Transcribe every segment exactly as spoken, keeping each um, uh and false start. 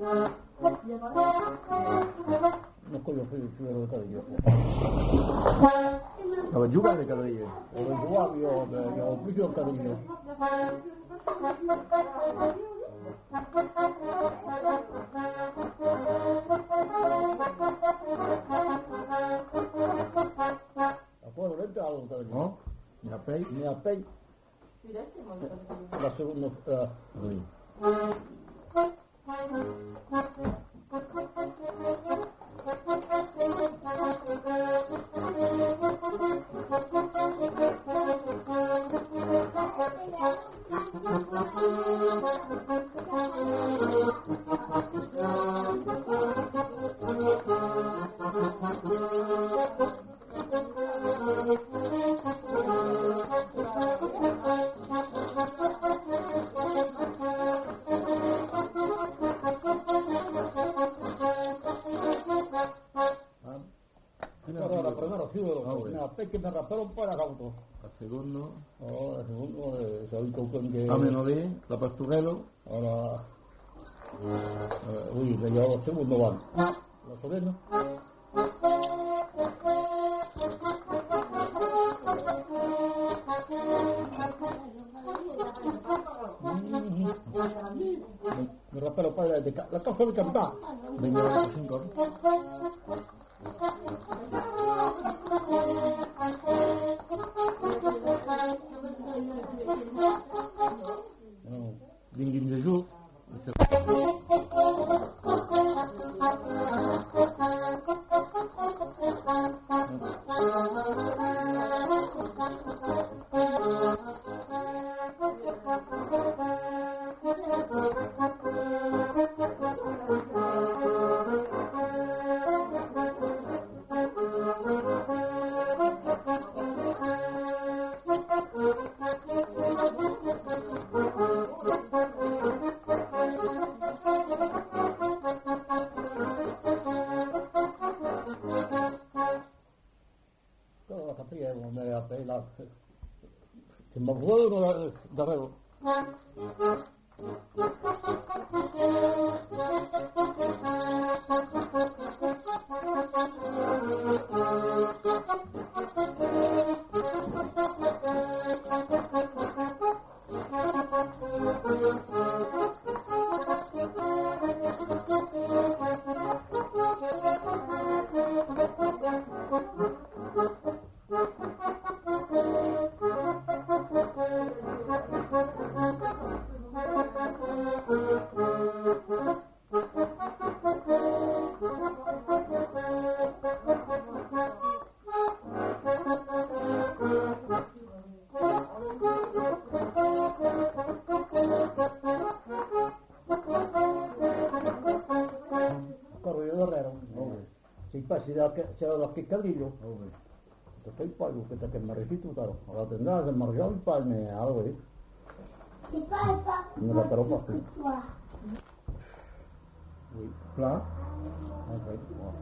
No coglio più più lo taglio. Ma giocare che lo io. Lo giocavo io, io più giocato io. A poi non entravo un taglio, no? Mi appei, mi appei. La seconda uh, a meno di la pasturello, ora eh, uy, le llevo segundo van. ¿Lo sabes, no? Mi rapero padre de la cosa de cantar. Vengo a los cinco. Dingin Gesù. Che mi vogliono davvero. Si passi da c'era da Piccadillo, tutto il palmo che te mi ha rifiutato, alla tendata mi ha rifiutato il palmo e allora non la però fatto. Là? Ok,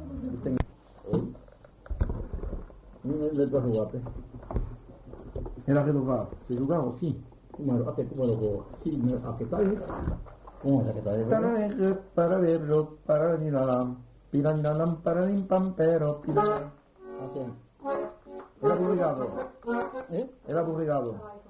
non le tue ruote. Era che giocavo, se giocavo sì, ma a che come lo sì, a che tagli? Come che tagli? Para verlo, para di la Piranam paranim pampero, piranam. Ok. Era aburrido. ¿Eh? Era aburrido.